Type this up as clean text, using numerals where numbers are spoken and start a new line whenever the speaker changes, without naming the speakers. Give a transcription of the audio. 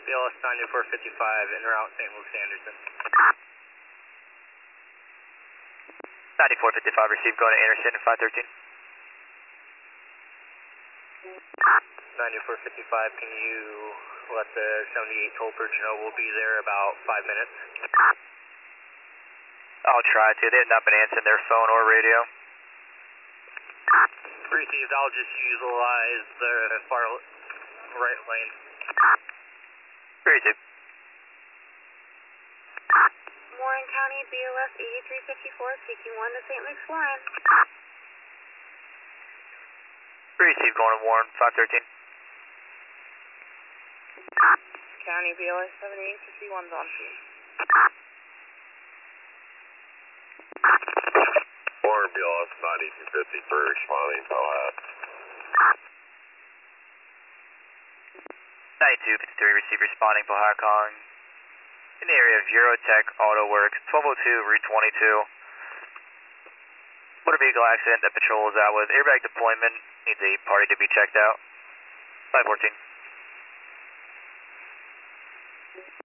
BLS 9455 en route St. Luke's Anderson.
9455 received, going to Anderson at 513.
9455, can you let the 78 toll bridge know we'll be there about 5 minutes?
I'll try to. They have not been answering their phone or radio.
Received, I'll just utilize the far right lane.
Received.
Warren County BLS 8354, taking 1 to St. Luke's Warren.
Received, going to Warren, 513.
County BLS 7851's on scene.
Warren BLS 9253 responding to that.
9253 received, responding Pohakong. In the area of Eurotech Auto Works, 1202 Route 22. Motor vehicle accident that patrol is out with. Airbag deployment needs a party to be checked out. 514.